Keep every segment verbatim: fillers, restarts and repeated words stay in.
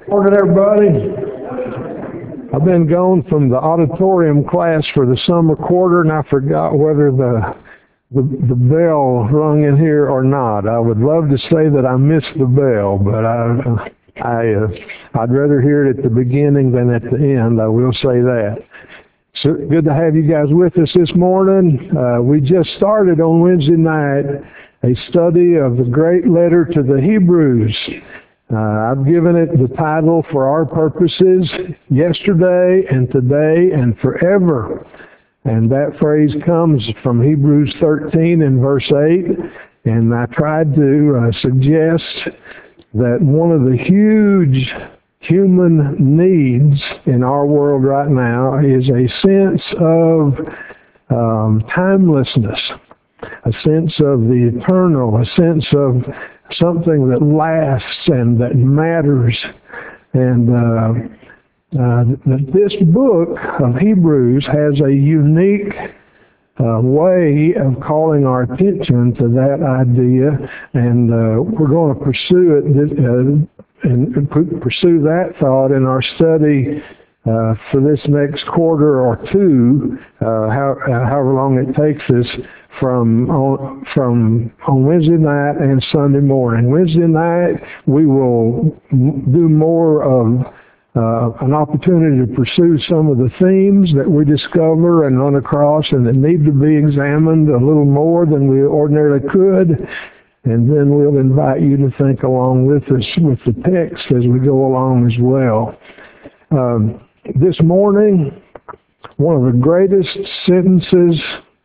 Morning, everybody. I've been gone from the auditorium class for the summer quarter, and I forgot whether the the, the bell rung in here or not. I would love to say that I missed the bell, but I, I, uh, I'd rather hear it at the beginning than at the end. I will say that. So good to have you guys with us this morning. Uh, we just started on Wednesday night a study of the great letter to the Hebrews. Uh, I've given it the title for our purposes, yesterday and today and forever. And that phrase comes from Hebrews thirteen and verse eight. And I tried to uh, suggest that one of the huge human needs in our world right now is a sense of um, timelessness, a sense of the eternal, a sense of something that lasts and that matters. And uh, uh, this book of Hebrews has a unique uh, way of calling our attention to that idea, and uh, we're going to pursue it uh, and pursue that thought in our study uh, for this next quarter or two, uh, how, uh, however long it takes us, from on, from on Wednesday night and Sunday morning. Wednesday night we will do more of uh, an opportunity to pursue some of the themes that we discover and run across and that need to be examined a little more than we ordinarily could. And then we'll invite you to think along with us with the text as we go along as well. Um, this morning, one of the greatest sentences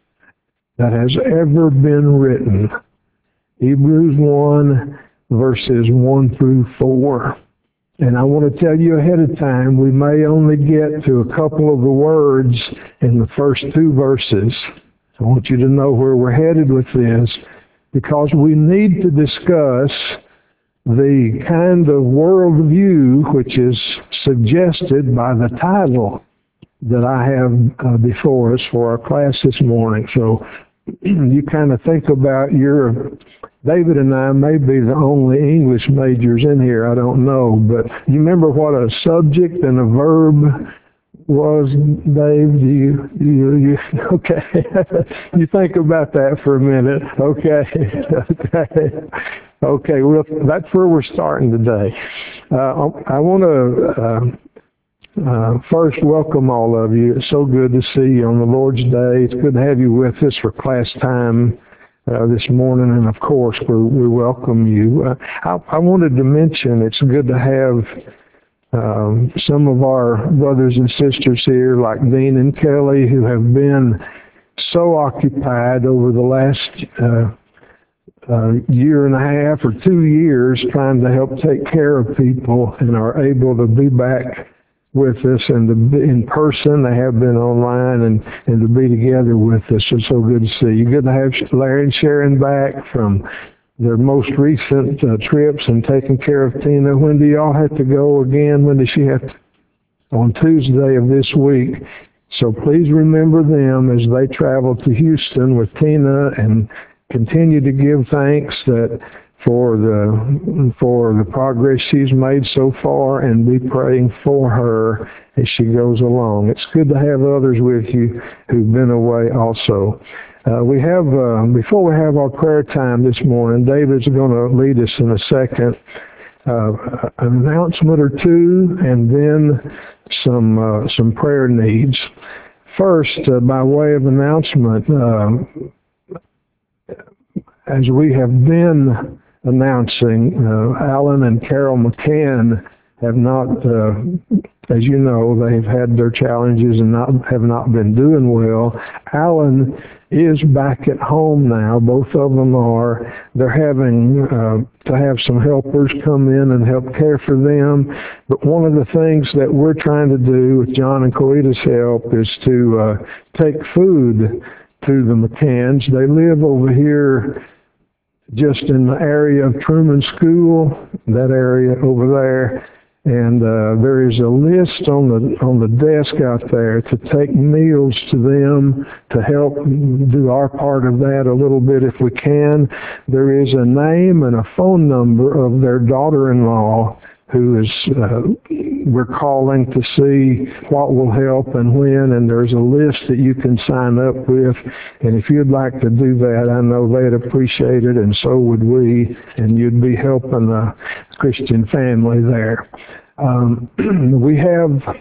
that has ever been written. Hebrews one, verses one through four. And I want to tell you ahead of time, we may only get to a couple of the words in the first two verses. I want you to know where we're headed with this, because we need to discuss the kind of worldview which is suggested by the title that I have uh, before us for our class this morning. So you kind of think about your, David and I may be the only English majors in here, I don't know, but you remember what a subject and a verb was, Dave? Do you, you, you okay. You think about that for a minute. Okay. Okay. Okay, well, that's where we're starting today. Uh, I want to uh, Uh, first, welcome all of you. It's so good to see you on the Lord's Day. It's good to have you with us for class time uh, this morning, and of course, we we welcome you. Uh, I, I wanted to mention it's good to have um, some of our brothers and sisters here, like Dean and Kelly, who have been so occupied over the last uh, uh, year and a half or two years trying to help take care of people and are able to be back with us and to be in person. They have been online, and, and to be together with us. It's so good to see you. Good to have Larry and Sharon back from their most recent uh, trips and taking care of Tina. When do y'all have to go again? When does she have to? On Tuesday of this week. So please remember them as they travel to Houston with Tina, and continue to give thanks that for the for the progress she's made so far, and be praying for her as she goes along. It's good to have others with you who've been away also. Uh, we have, uh, before we have our prayer time this morning, David's going to lead us in a second, uh, an announcement or two, and then some uh, some prayer needs. First, uh, by way of announcement, uh, as we have been announcing, uh, Alan and Carol McCann have not, uh, as you know, they've had their challenges and not have not been doing well. Alan is back at home now. Both of them are. They're having uh, to have some helpers come in and help care for them. But one of the things that we're trying to do with John and Coita's help is to uh, take food to the McCanns. They live over here just in the area of Truman School, that area over there. And uh, there is a list on the on the desk out there to take meals to them, to help do our part of that a little bit if we can. There is a name and a phone number of their daughter-in-law who is, uh, we're calling to see what will help and when, and there's a list that you can sign up with. And if you'd like to do that, I know they'd appreciate it, and so would we, and you'd be helping a Christian family there. Um, we have,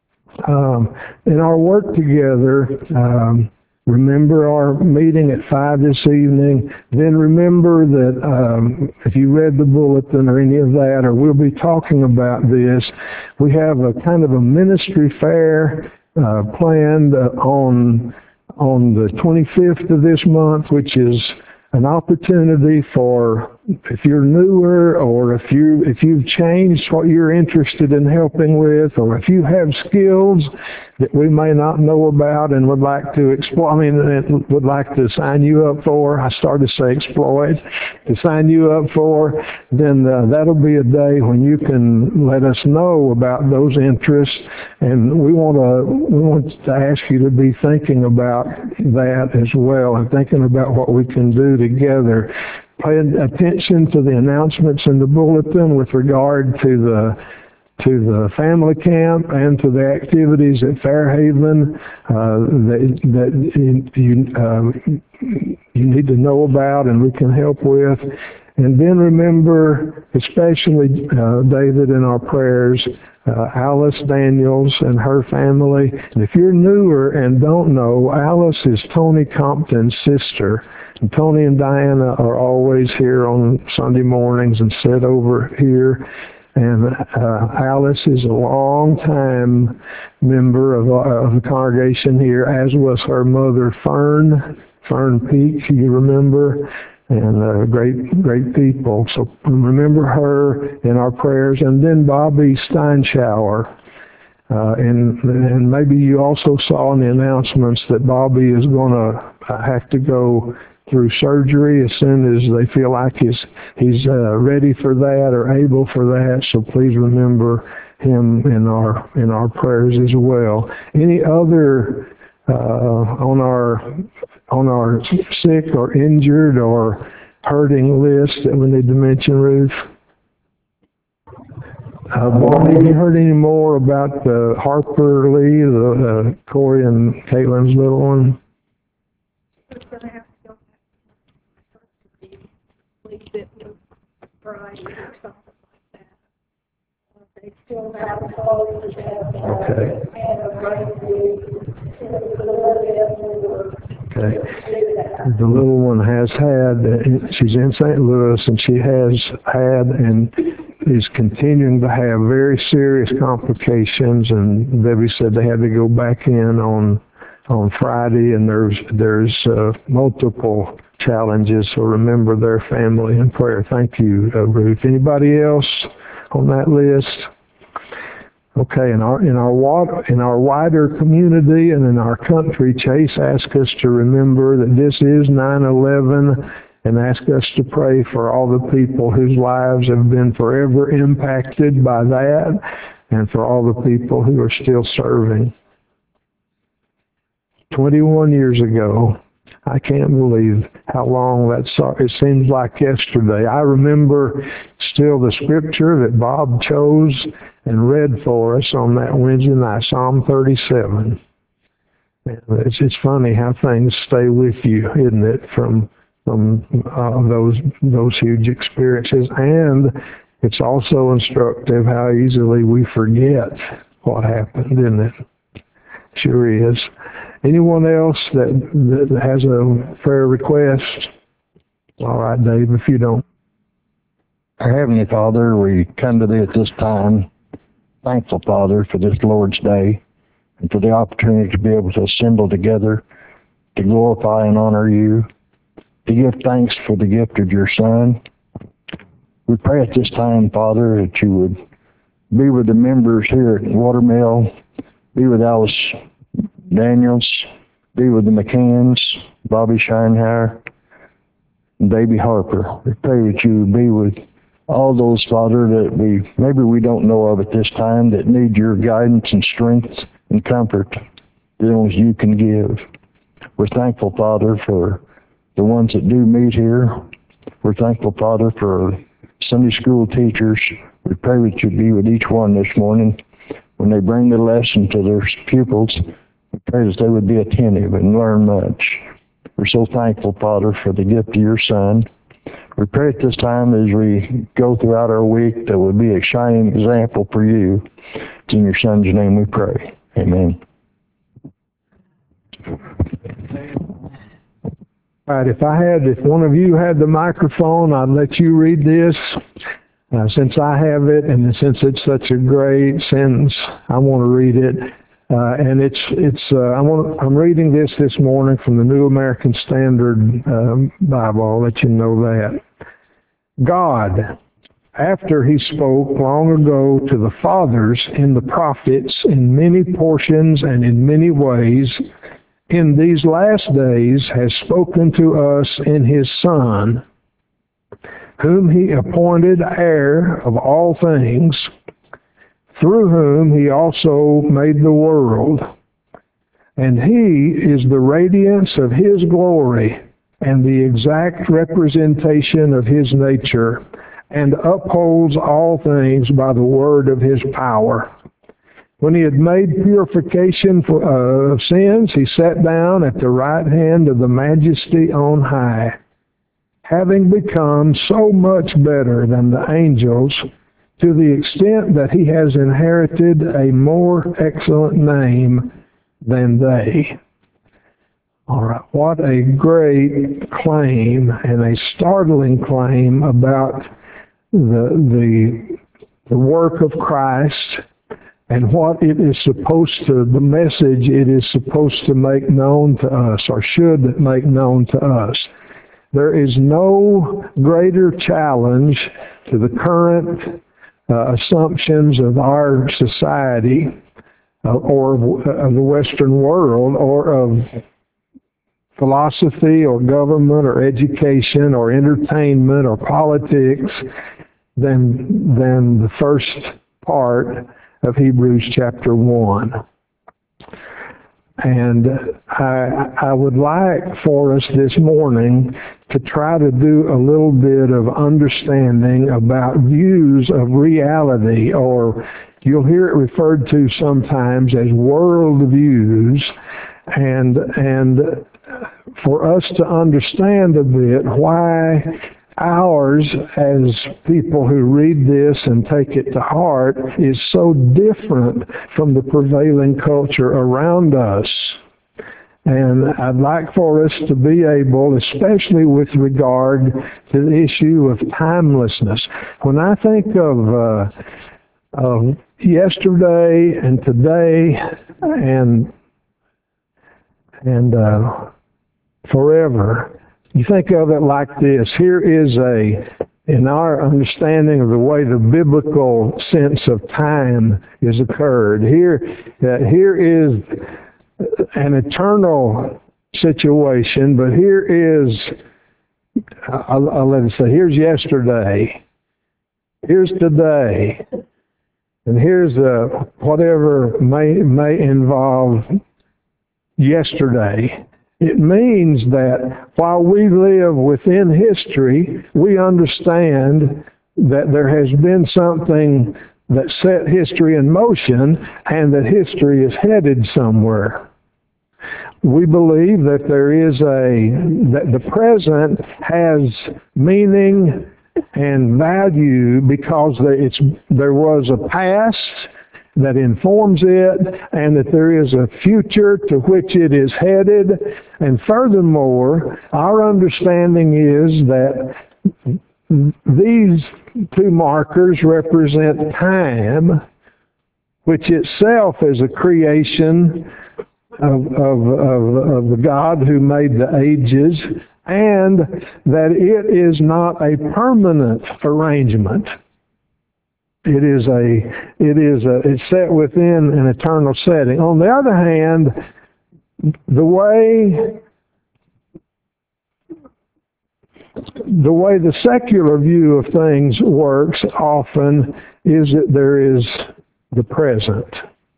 um, in our work together, um, remember our meeting at five this evening. Then remember that um, if you read the bulletin or any of that, or we'll be talking about this, we have a kind of a ministry fair uh, planned uh, on on the twenty-fifth of this month, which is an opportunity for, if you're newer, or if you if you've changed what you're interested in helping with, or if you have skills that we may not know about and would like to explore, I mean, would like to sign you up for, I started to say exploit, to sign you up for, then uh, that'll be a day when you can let us know about those interests, and we want to we want to ask you to be thinking about that as well, and thinking about what we can do together. Pay attention to the announcements in the bulletin with regard to the to the family camp and to the activities at Fairhaven uh, that, that you, uh, you need to know about and we can help with. And then remember, especially uh, David, in our prayers, uh, Alice Daniels and her family. And if you're newer and don't know, Alice is Tony Compton's sister. And Tony and Diana are always here on Sunday mornings and sit over here. And uh, Alice is a long-time member of, uh, of the congregation here, as was her mother, Fern, Fern Peak, you remember, and uh, great, great people. So remember her in our prayers. And then Bobby Steinschauer. Uh, and, and maybe you also saw in the announcements that Bobby is going to have to go through surgery as soon as they feel like he's he's uh, ready for that or able for that. So please remember him in our in our prayers as well. Any other uh, on our on our sick or injured or hurting list that we need to mention, Ruth? Uh, Bonnie, have you heard any more about uh, Harper Lee, the uh, Corey and Caitlin's little one? That was Friday or something like that. Uh, they still have clothes and Okay. and a rain a little bit more. Okay. The little one has had, uh, she's in Saint Louis, and she has had and is continuing to have very serious complications, and Debbie said they had to go back in on on Friday, and there's there's uh, multiple challenges, so remember their family in prayer. Thank you, uh, Ruth. Anybody else on that list? Okay, in our in our water, in our wider community and in our country, Chase asked us to remember that this is nine eleven, and asked us to pray for all the people whose lives have been forever impacted by that, and for all the people who are still serving. twenty-one years ago, I can't believe how long that's, it seems like yesterday. I remember still the scripture that Bob chose and read for us on that Wednesday night, Psalm thirty-seven. It's, it's funny how things stay with you, isn't it, from from uh, those those huge experiences. And it's also instructive how easily we forget what happened, isn't it? Sure is. Anyone else that, that has a prayer request? All right, Dave, if you don't. Our Heavenly Father, we come to Thee at this time, thankful, Father, for this Lord's Day and for the opportunity to be able to assemble together to glorify and honor You, to give thanks for the gift of Your Son. We pray at this time, Father, that You would be with the members here at Watermill, be with Alice Daniels, be with the McCanns, Bobby Scheinhauer, and Baby Harper. We pray that You would be with all those, Father, that we maybe we don't know of at this time, that need Your guidance and strength and comfort that only You can give. We're thankful, Father, for the ones that do meet here. We're thankful, Father, for Sunday school teachers. We pray that you be with each one this morning. When they bring the lesson to their pupils, we pray that they would be attentive and learn much. We're so thankful, Father, for the gift of your Son. We pray at this time as we go throughout our week that we'll be a shining example for you. It's in your Son's name we pray. Amen. All right, if I had, if one of you had the microphone, I'd let you read this. Uh, since I have it, and since it's such a great sentence, I want to read it. Uh, and it's it's uh, I want I'm reading this this morning from the New American Standard um, Bible. I'll let you know that. God, after He spoke long ago to the fathers in the prophets in many portions and in many ways, in these last days has spoken to us in His Son, whom He appointed heir of all things, through whom He also made the world. And He is the radiance of His glory and the exact representation of His nature, and upholds all things by the word of His power. When He had made purification for, uh, of sins, He sat down at the right hand of the Majesty on high, having become so much better than the angels, to the extent that He has inherited a more excellent name than they. All right, what a great claim, and a startling claim about the the the work of Christ and what it is supposed to, the message it is supposed to make known to us, or should make known to us. There is no greater challenge to the current uh, assumptions of our society uh, or of the Western world, or of philosophy or government or education or entertainment or politics than, than the first part of Hebrews chapter one. And I, I would like for us this morning to try to do a little bit of understanding about views of reality, or you'll hear it referred to sometimes as world views, and and for us to understand a bit why ours, as people who read this and take it to heart, is so different from the prevailing culture around us. And I'd like for us to be able, especially with regard to the issue of timelessness. When I think of, uh, of yesterday and today and and uh, forever, you think of it like this. Here is a, in our understanding of the way the biblical sense of time is occurred, here, uh, here is an eternal situation, but here is, I'll, I'll let it say, here's yesterday, here's today, and here's uh, whatever may may involve yesterday. It means that while we live within history, we understand that there has been something that set history in motion and that history is headed somewhere. We believe that there is a, that the present has meaning and value because it's, there was a past that informs it, and that there is a future to which it is headed. And furthermore, our understanding is that these two markers represent time, which itself is a creation of, of, of, of the God who made the ages, and that it is not a permanent arrangement. It is a, it is a, it's set within an eternal setting. On the other hand, the way, the way the secular view of things works often is that there is the present.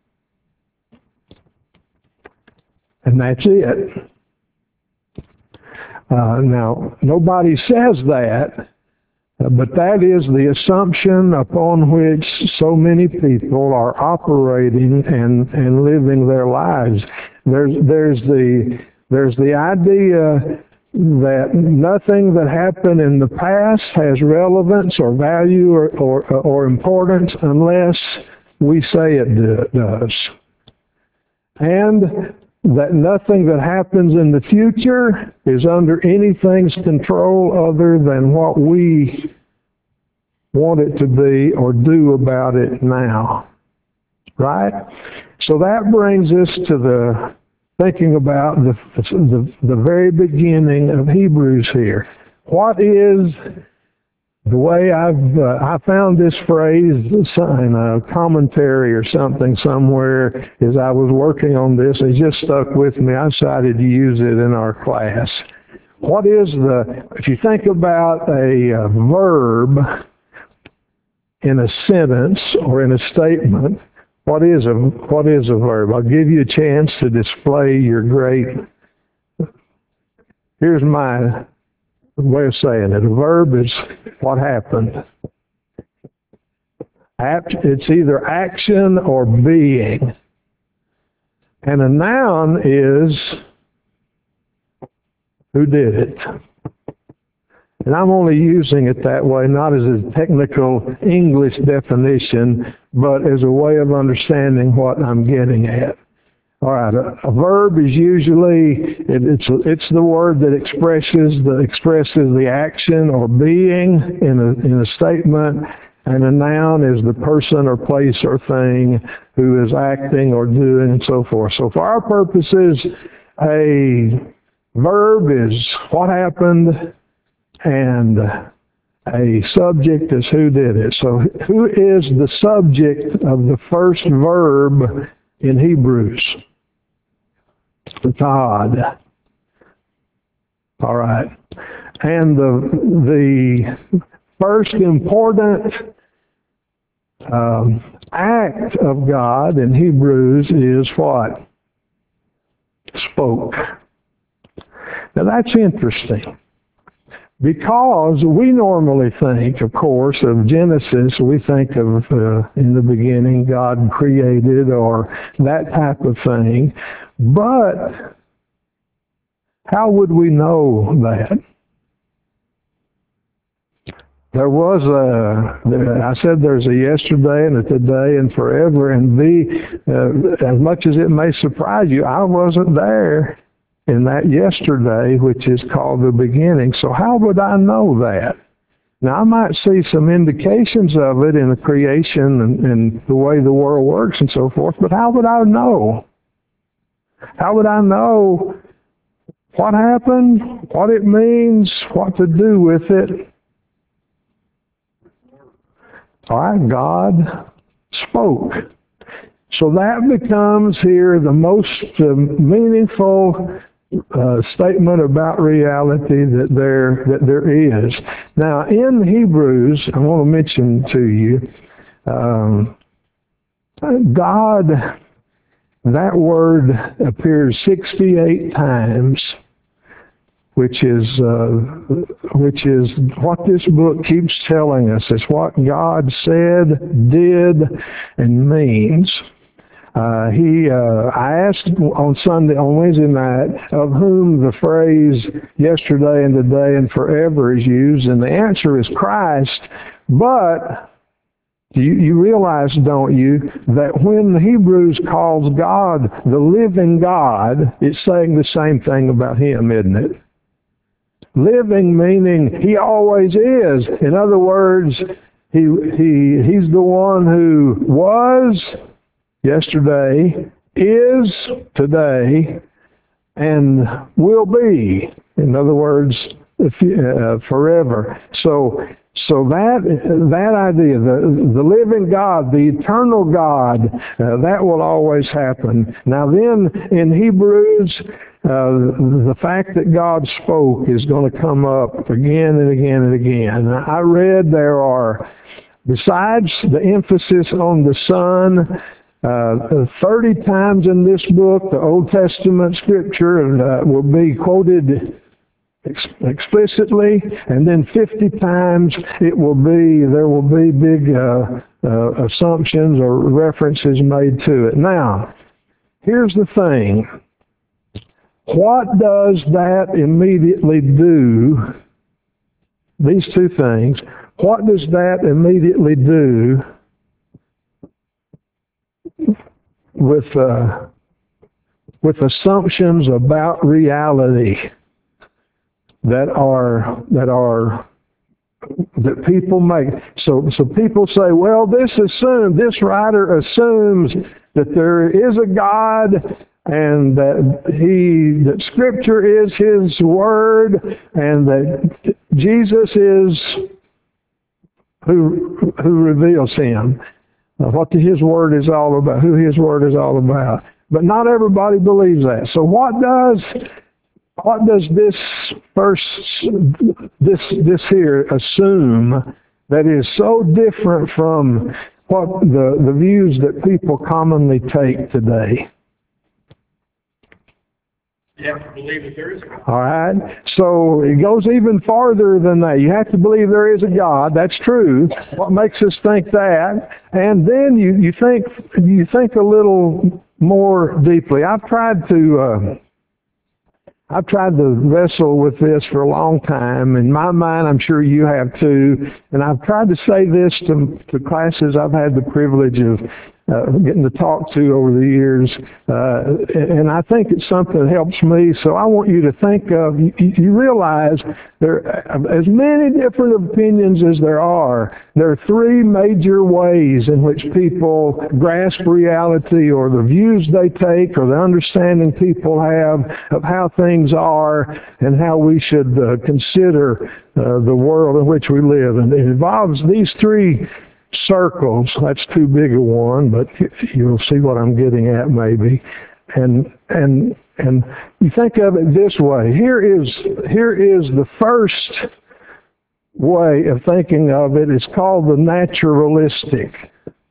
And that's it. Uh, now, nobody says that, Uh, But that is the assumption upon which so many people are operating and, and living their lives. There's, there's the, there's the idea that nothing that happened in the past has relevance or value or, or, or importance unless we say it do, does. And that nothing that happens in the future is under anything's control other than what we want it to be or do about it now. Right? So that brings us to the thinking about the, the, the very beginning of Hebrews here. What is, the way I've, uh, I found this phrase in a commentary or something somewhere as I was working on this, it just stuck with me. I decided to use it in our class. What is the, if you think about a, a verb in a sentence or in a statement, What is a what is a verb? I'll give you a chance to display your great. Here's my way of saying it. A verb is what happened. It's either action or being. And a noun is who did it. And I'm only using it that way, not as a technical English definition, but as a way of understanding what I'm getting at. All right, a, a verb is usually, it, it's it's the word that expresses the expresses the action or being in a in a statement, and a noun is the person or place or thing who is acting or doing and so forth. So for our purposes, a verb is what happened, and a subject is who did it. So who is the subject of the first verb in Hebrews? God. All right. And the, the first important um, act of God in Hebrews is what? Spoke. Now that's interesting. Because we normally think, of course, of Genesis, we think of uh, in the beginning God created or that type of thing. But how would we know that? There was a, I said there's a yesterday and a today and forever, and B, uh, as much as it may surprise you, I wasn't there in that yesterday, which is called the beginning. So how would I know that? Now, I might see some indications of it in the creation and, and the way the world works and so forth, but how would I know? How would I know what happened, what it means, what to do with it? All right, God spoke. So that becomes here the most uh, meaningful Uh, statement about reality that there that there is. Now, in Hebrews, I want to mention to you, um, God, that word appears sixty-eight times, which is uh, which is what this book keeps telling us. It's what God said, did, and means. Uh, he, uh, I asked on Sunday, on Wednesday night, of whom the phrase yesterday and today and forever is used, and the answer is Christ. But you, you realize, don't you, that when the Hebrews calls God the living God, it's saying the same thing about Him, isn't it? Living meaning He always is. In other words, He, he, He's the one who was yesterday, is today, and will be. In other words, uh, forever. So, so that that idea, the the living God, the eternal God, uh, that will always happen. Now, then, in Hebrews, uh, the fact that God spoke is going to come up again and again and again. I read there are, besides the emphasis on the Son, Uh, thirty times in this book, the Old Testament scripture uh, will be quoted ex- explicitly, and then fifty times it will be, there will be big uh, uh, assumptions or references made to it. Now, here's the thing. What does that immediately do, these two things, what does that immediately do with uh, with assumptions about reality that are that are that people make? So so people say, well, this assumes this writer assumes that there is a God and that he that Scripture is his word and that Jesus is who who reveals him. Uh, what the, his word is all about, who his word is all about. But not everybody believes that. So what does what does this first this this here assume that is so different from what the, the views that people commonly take today? You have to believe that there is a God. All right. So it goes even farther than that. You have to believe there is a God. That's true. What makes us think that? And then you, you think you think a little more deeply. I've tried to uh, I've tried to wrestle with this for a long time. In my mind, I'm sure you have too. And I've tried to say this to, to classes I've had the privilege of uh, getting to talk to over the years. Uh, and I think it's something that helps me. So I want you to think of, you, you realize there are as many different opinions as there are. There are three major ways in which people grasp reality, or the views they take, or the understanding people have of how things are and how we should uh, consider uh, the world in which we live. And it involves these three circles. That's too big a one, but you'll see what I'm getting at maybe. And and and you think of it this way. Here is here is the first way of thinking of it. It's called the naturalistic.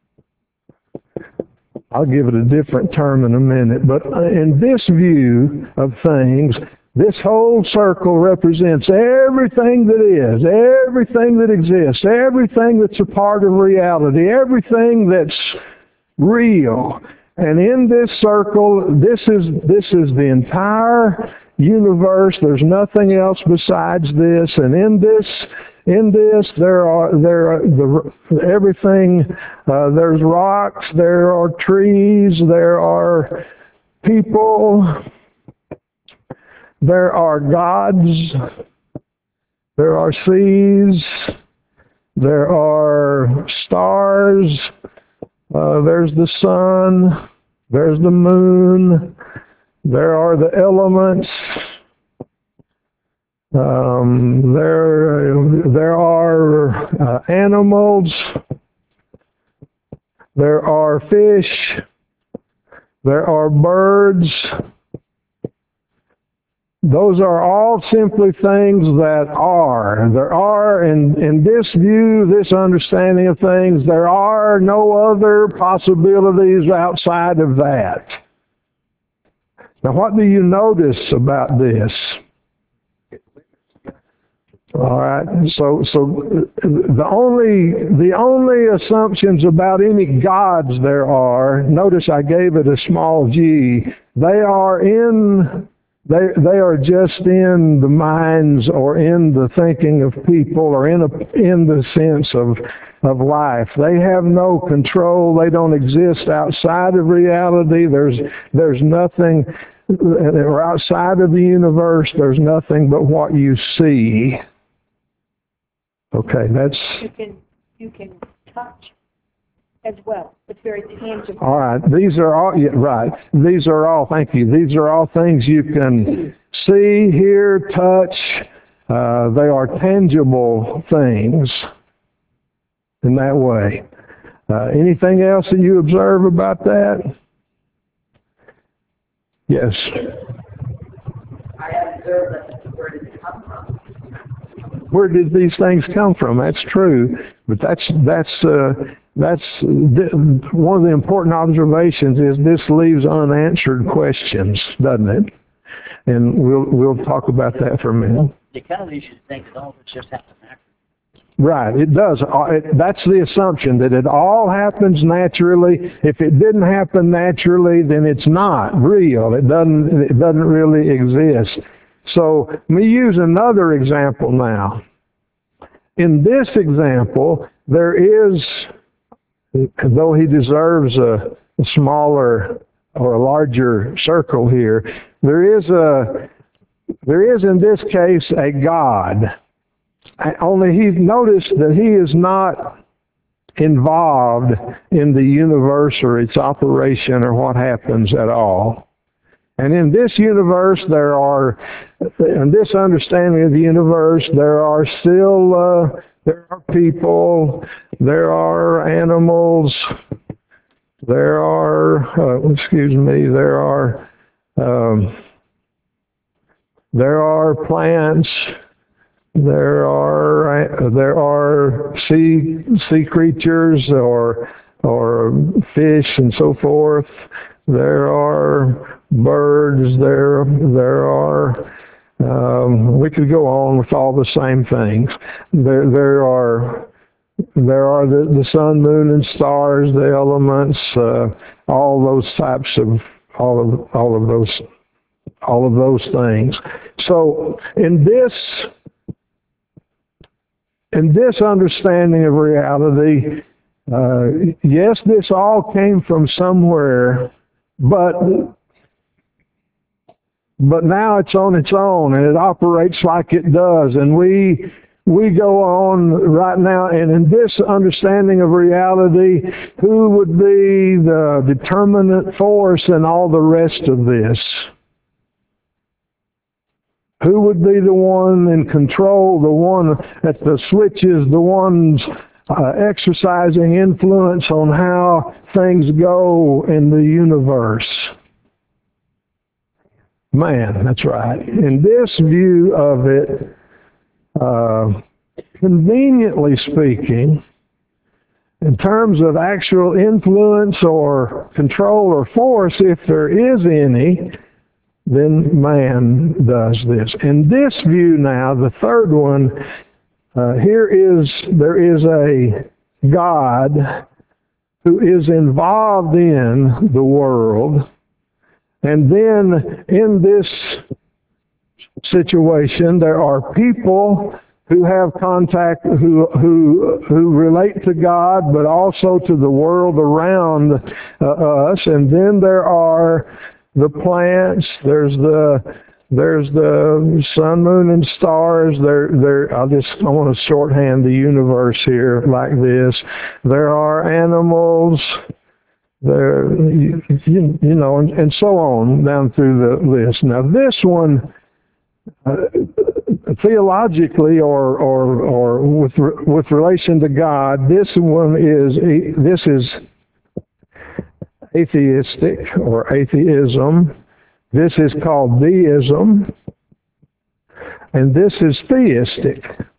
I'll give it a different term in a minute. But in this view of things, this whole circle represents everything that is, everything that exists, everything that's a part of reality, everything that's real. And in this circle, this is this is the entire universe. There's nothing else besides this. And in this in this there are there are the everything. Uh, there's rocks. There are trees. There are people. There are gods, there are seas, there are stars, uh, there's the sun, there's the moon, there are the elements, um, there, there are uh, animals, there are fish, there are birds. Those are all simply things that are. There are, in, in this view, this understanding of things, there are no other possibilities outside of that. Now, what do you notice about this? All right, so so the only the only assumptions about any gods there are, notice I gave it a small g, they are in They they are just in the minds or in the thinking of people or in a, in the sense of of life. They have no control. They don't exist outside of reality. There's there's nothing or outside of the universe. There's nothing but what you see. Okay, that's You can, you can touch as well. It's very tangible. all right. These are all yeah, right. These are all. Thank you. These are all things you can see, hear, touch. Uh, they are tangible things in that way. Uh, anything else that you observe about that? Yes. I observed that where did it come from? Where did these things come from? That's true, but that's that's uh, that's th- one of the important observations is this leaves unanswered questions, doesn't it? And we'll we'll talk about that for a minute. the kind of leads you to think that all this just happened naturally. Right, it does. Uh, it, that's the assumption, that it all happens naturally. If it didn't happen naturally, then it's not real. It doesn't, it doesn't really exist. So let me use another example now. In this example, there is, though he deserves a, a smaller or a larger circle here, there is a, there is in this case a God. Only he's noticed that he is not involved in the universe or its operation or what happens at all. And in this universe, there are, in this understanding of the universe, there are still, uh, there are people, there are animals, there are, uh, excuse me, there are, um, there are plants, there are, there are sea, sea creatures or, or fish and so forth. There are birds, there, there are, um, we could go on with all the same things. There, there are, there are the, the sun, moon, and stars, the elements, uh, all those types of, all of, all of those, all of those things. So in this, in this understanding of reality, uh, yes, this all came from somewhere, but but now it's on its own and it operates like it does, and we we go on right now, and in this understanding of reality, who would be the determinant force in all the rest of this? Who would be the one in control, the one at the switches, the ones uh, exercising influence on how things go in the universe? Man, that's right. In this view of it, uh, conveniently speaking, in terms of actual influence or control or force, if there is any, then man does this. In this view now, the third one, uh, here is, there is a God who is involved in the world, and then in this situation, there are people who have contact, who who who relate to God, but also to the world around uh, us. And then there are the plants. There's the there's the sun, moon, and stars. There there. I'll just I want to shorthand the universe here like this. There are animals. There, you, you, you know, and, and so on down through the list. Now this one, uh, theologically or or or with with relation to God, this one is this is atheistic or atheism. This is called deism, and this is theistic.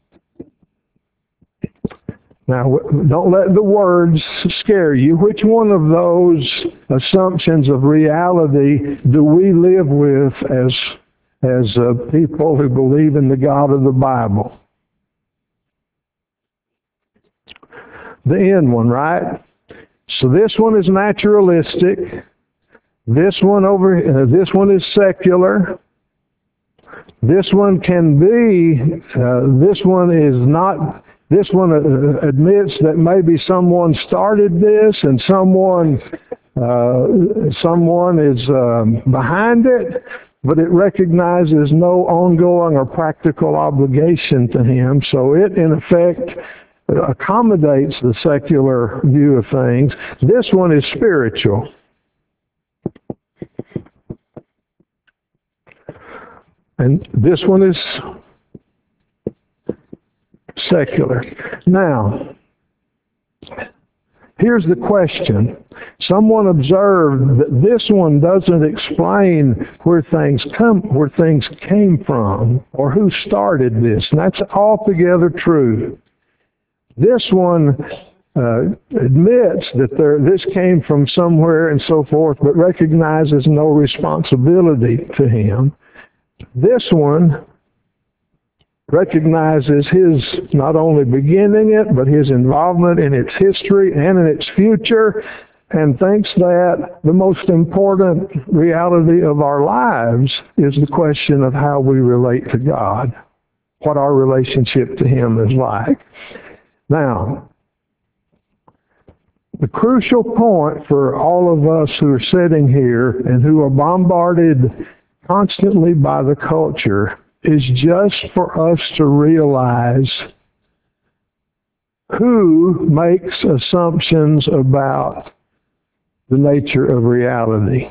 Now, don't let the words scare you. Which one of those assumptions of reality do we live with as as uh, people who believe in the God of the Bible? The end one, right? So this one is naturalistic. This one over, uh, this one is secular. This one can be. Uh, this one is not. This one admits that maybe someone started this and someone uh, someone is um, behind it, but it recognizes no ongoing or practical obligation to him. So it, in effect, accommodates the secular view of things. This one is spiritual. And this one is secular. Now, here's the question. Someone observed that this one doesn't explain where things come, where things came from, or who started this. And that's altogether true. This one uh, admits that there, this came from somewhere and so forth, but recognizes no responsibility to him. This one recognizes his not only beginning it, but his involvement in its history and in its future, and thinks that the most important reality of our lives is the question of how we relate to God, what our relationship to him is like. Now, the crucial point for all of us who are sitting here and who are bombarded constantly by the culture is just for us to realize who makes assumptions about the nature of reality.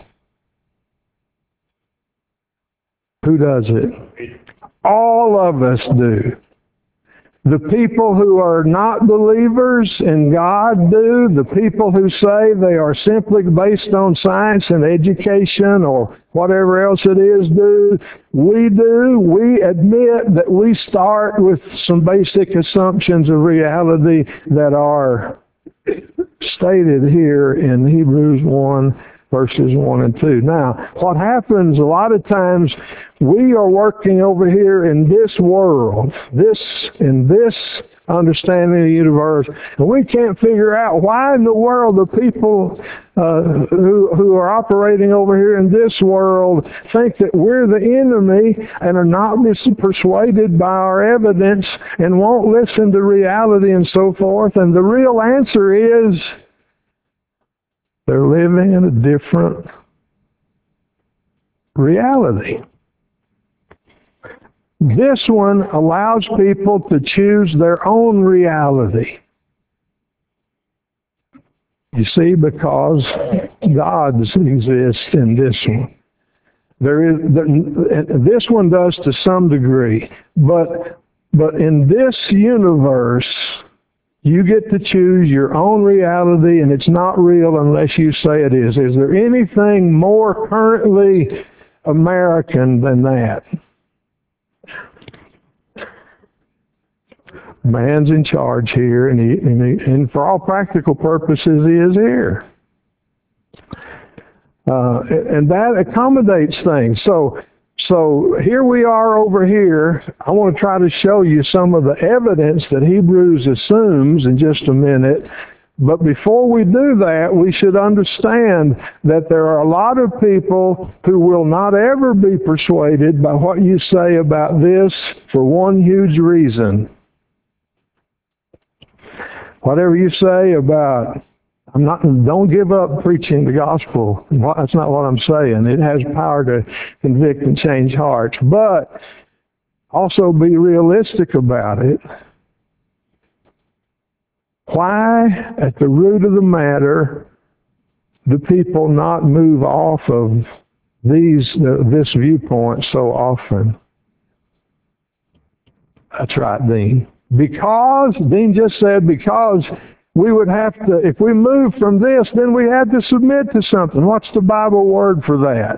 Who does it? All of us do. The people who are not believers in God do. The people who say they are simply based on science and education or whatever else it is do. We do. We admit that we start with some basic assumptions of reality that are stated here in Hebrews one, verses one and two. Now, what happens a lot of times, we are working over here in this world, this in this understanding of the universe, and we can't figure out why in the world the people uh, who, who are operating over here in this world think that we're the enemy and are not persuaded by our evidence and won't listen to reality and so forth. And the real answer is they're living in a different reality. This one allows people to choose their own reality. You see, because gods exist in this one. There is this one does to some degree, but but in this universe, you get to choose your own reality, and it's not real unless you say it is. Is there anything more currently American than that? Man's in charge here, and, he, and, he, and for all practical purposes, he is here. Uh, and that accommodates things. So, so here we are over here. I want to try to show you some of the evidence that Hebrews assumes in just a minute. But before we do that, we should understand that there are a lot of people who will not ever be persuaded by what you say about this for one huge reason. Whatever you say about, I'm not, don't give up preaching the gospel. That's not what I'm saying. It has power to convict and change hearts. But also be realistic about it. Why, at the root of the matter, do people not move off of these uh, this viewpoint so often? That's right, Dean. Because, Dean just said, because we would have to, if we move from this, then we had to submit to something. What's the Bible word for that?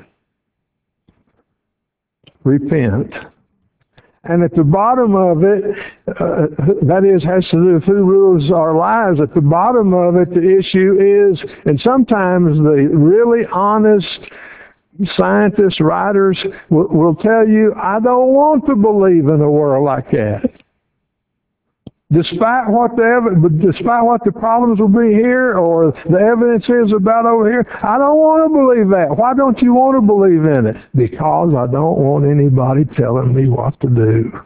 Repent. And at the bottom of it, uh, that is, has to do with who rules our lives. At the bottom of it, the issue is, and sometimes the really honest scientists, writers will, will tell you, I don't want to believe in a world like that. Despite what the despite what the problems will be here or the evidence is about over here, I don't want to believe that. Why don't you want to believe in it? Because I don't want anybody telling me what to do.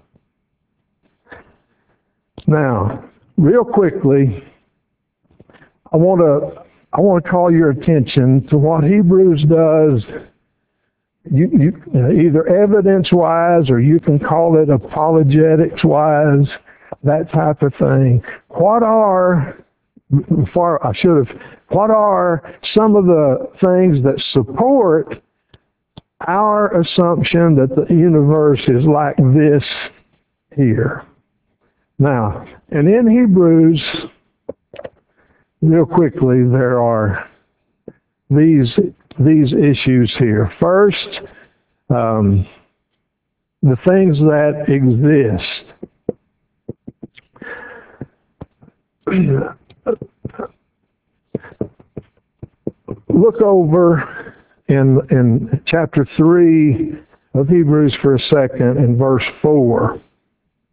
Now, real quickly, I want to I want to call your attention to what Hebrews does. You, you either evidence-wise or you can call it apologetics-wise. That type of thing. What are, before I should have, what are some of the things that support our assumption that the universe is like this here? Now, and in Hebrews, real quickly, there are these, these issues here. First, um, the things that exist. Look over in in chapter three of Hebrews for a second in verse four.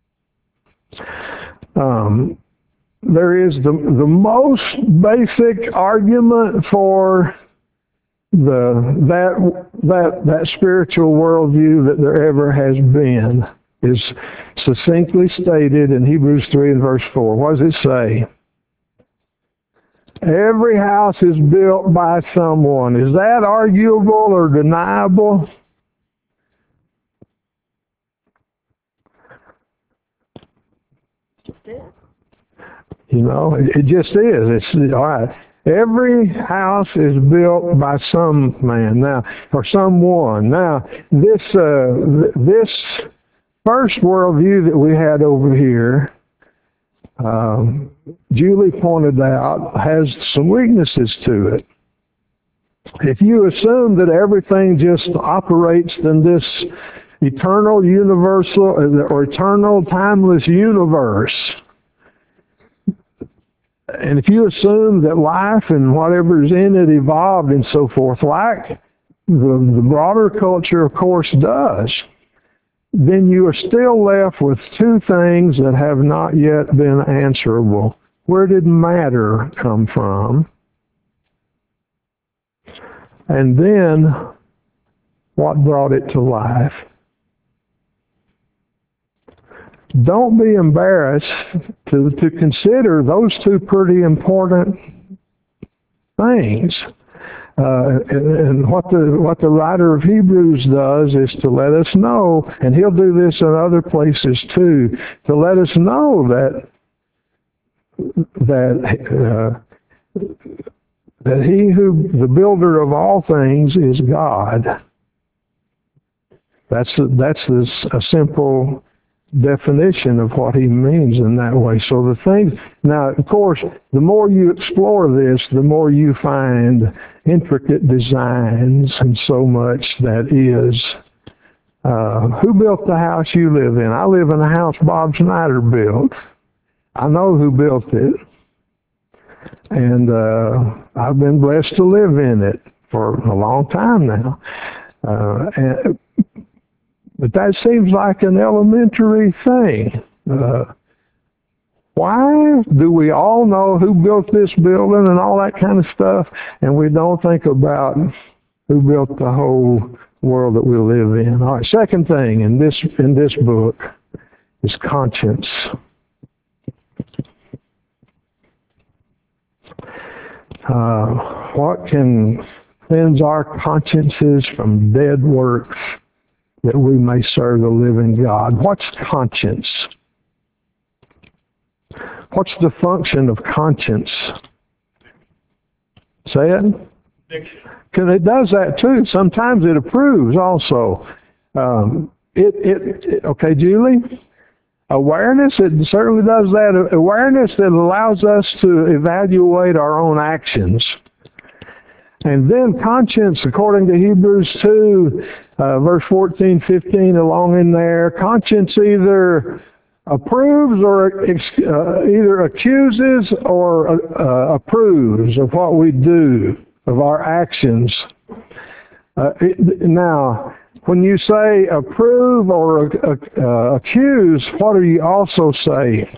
Um, there is the, the most basic argument for the that that that spiritual worldview that there ever has been is succinctly stated in Hebrews three and verse four. What does it say? Every house is built by someone. Is that arguable or deniable? You know, it, it just is. It's all right. Every house is built by some man now, or someone. Now, this uh, this first worldview that we had over here, um, Julie pointed out, has some weaknesses to it. If you assume that everything just operates in this eternal, universal, or eternal, timeless universe, and if you assume that life and whatever's in it evolved and so forth, like the, the broader culture, of course, does, then you are still left with two things that have not yet been answerable. Where did matter come from? And then, what brought it to life? Don't be embarrassed to, to consider those two pretty important things. Uh, and, and what the what the writer of Hebrews does is to let us know, and he'll do this in other places too, to let us know that that uh, that he who the builder of all things is God. That's a, that's a, a simple definition of what he means in that way. So the thing, now of course, the more you explore this, the more you find intricate designs and so much that is. Uh, who built the house you live in? I live in a house Bob Snyder built. I know who built it. And uh, I've been blessed to live in it for a long time now. Uh, and, But that seems like an elementary thing. Uh, why do we all know who built this building and all that kind of stuff, and we don't think about who built the whole world that we live in? All right, second thing in this in this book is conscience. Uh, what can cleanse our consciences from dead works, that we may serve the living God? What's conscience? What's the function of conscience? Say it? Because it does that too. Sometimes it approves also. Um, it, it, it, okay, Julie? Awareness, it certainly does that. Awareness that allows us to evaluate our own actions. And then conscience, according to Hebrews two, uh, verse fourteen, fifteen, along in there, conscience either approves or uh, either accuses or uh, approves of what we do, of our actions. Uh, it, now, when you say approve or uh, uh, accuse, what are you also saying?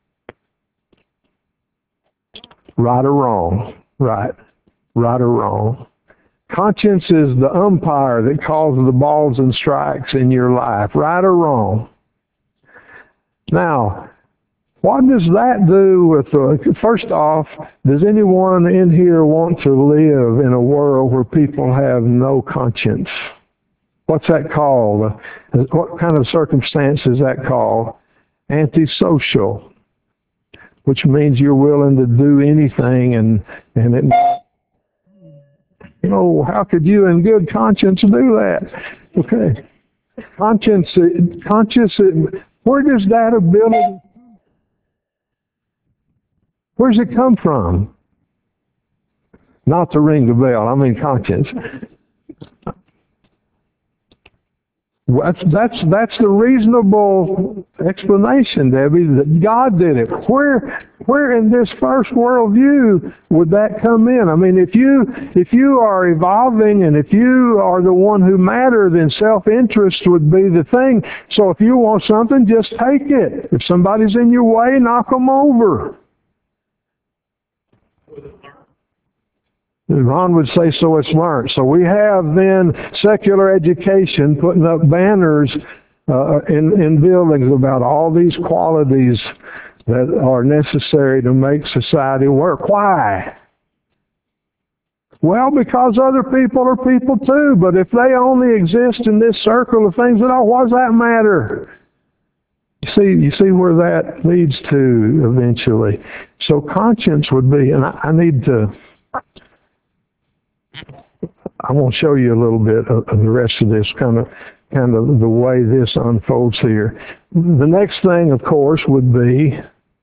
Right or wrong? Right. Right or wrong. Conscience is the umpire that calls the balls and strikes in your life. Right or wrong? Now, what does that do with the... First off, does anyone in here want to live in a world where people have no conscience? What's that called? What kind of circumstance is that called? Antisocial. Which means you're willing to do anything and, and it... You know, how could you in good conscience do that? Okay. Conscience, conscience, where does that ability, where does it come from? Not to ring the bell, I mean conscience. Well, That's, that's, that's the reasonable explanation, Debbie, that God did it. Where, where in this first worldview would that come in? I mean, if you, if you are evolving and if you are the one who matter, then self-interest would be the thing. So if you want something, just take it. If somebody's in your way, knock them over. Ron would say, so it's learned. So we have then secular education putting up banners uh, in, in buildings about all these qualities that are necessary to make society work. Why? Well, because other people are people too, but if they only exist in this circle of things, then oh, what does that matter? You see, you see where that leads to eventually. So conscience would be, and I, I need to... I want to show you a little bit of, of the rest of this, kind of, kind of the way this unfolds here. The next thing, of course, would be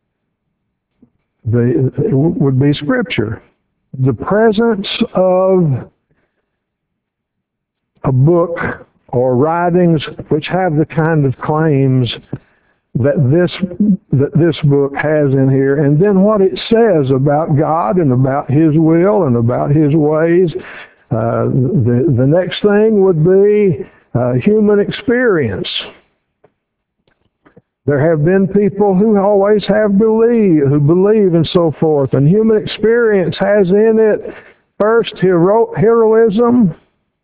the would be Scripture. The presence of a book or writings which have the kind of claims that this that this book has in here, and then what it says about God and about His will and about His ways. Uh, the the next thing would be uh, human experience. There have been people who always have believe who believe and so forth, and human experience has in it first hero, heroism,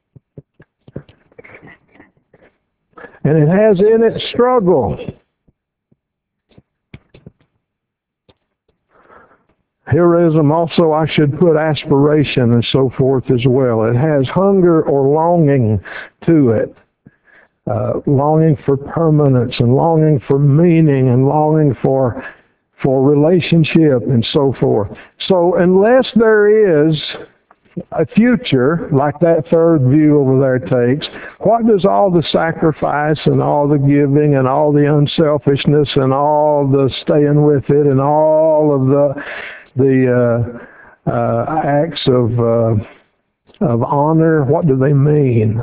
and it has in it struggle. Heroism also, I should put aspiration and so forth as well. It has hunger or longing to it. Uh, longing for permanence and longing for meaning and longing for, for relationship and so forth. So unless there is a future, like that third view over there takes, what does all the sacrifice and all the giving and all the unselfishness and all the staying with it and all of the the uh, uh, acts of uh, of honor, what do they mean?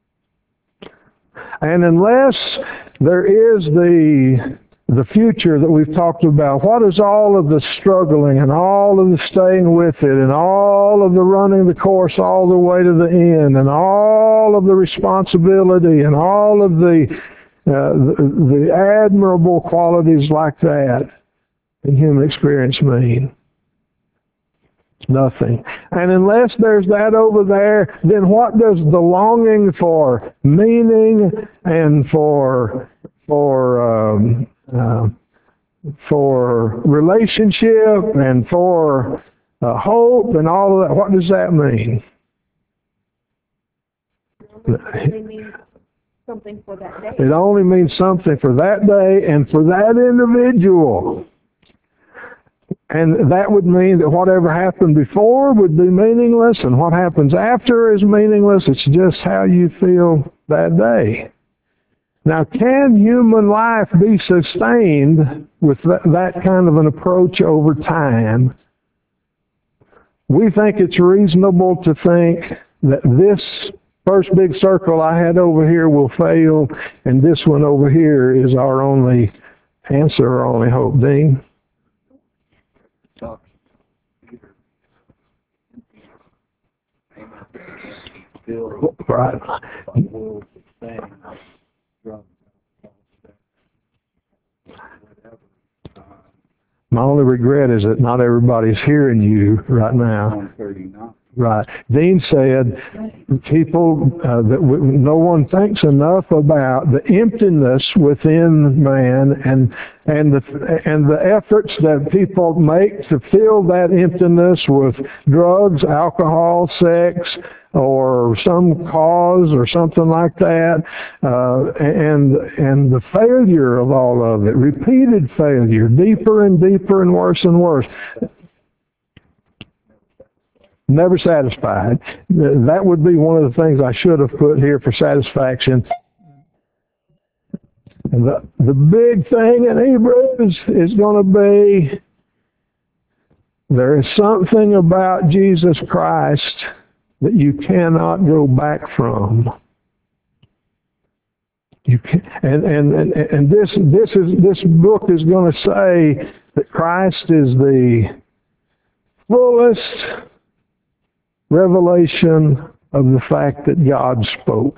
And unless there is the the future that we've talked about, what is all of the struggling and all of the staying with it and all of the running the course all the way to the end and all of the responsibility and all of the uh, the, the admirable qualities like that in human experience mean? Nothing. And unless there's that over there, then what does the longing for meaning and for for um, uh, for relationship and for uh, hope and all of that, what does that mean? It means something for that day. It only means something for that day and for that individual. And that would mean that whatever happened before would be meaningless, and what happens after is meaningless. It's just how you feel that day. Now, can human life be sustained with that, that kind of an approach over time? We think it's reasonable to think that this first big circle I had over here will fail, and this one over here is our only answer, our only hope. Dean? Right. My only regret is that not everybody's hearing you right now. Right. Dean said people uh, that w- no one thinks enough about the emptiness within man and and the and the efforts that people make to fill that emptiness with drugs, alcohol, sex, or some cause or something like that, uh, and and the failure of all of it, repeated failure, deeper and deeper and worse and worse. Never satisfied. That would be one of the things I should have put here for satisfaction. And the, the big thing in Hebrews is going to be there is something about Jesus Christ that you cannot go back from. You can, and, and, and, and this, this is, this book is going to say that Christ is the fullest revelation of the fact that God spoke.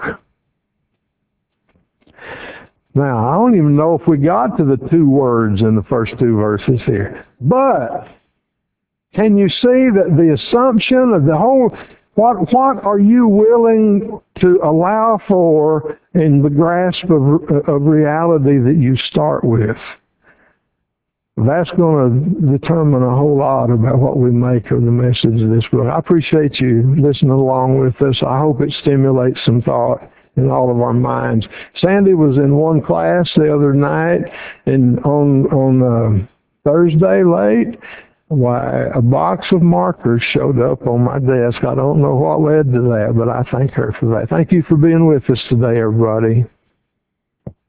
Now, I don't even know if we got to the two words in the first two verses here. But, can you see that the assumption of the whole, what, what are you willing to allow for in the grasp of, of reality that you start with? That's going to determine a whole lot about what we make of the message of this book. I appreciate you listening along with us. I hope it stimulates some thought in all of our minds. Sandy was in one class the other night, and on on uh, Thursday late, why a box of markers showed up on my desk. I don't know what led to that, but I thank her for that. Thank you for being with us today, everybody.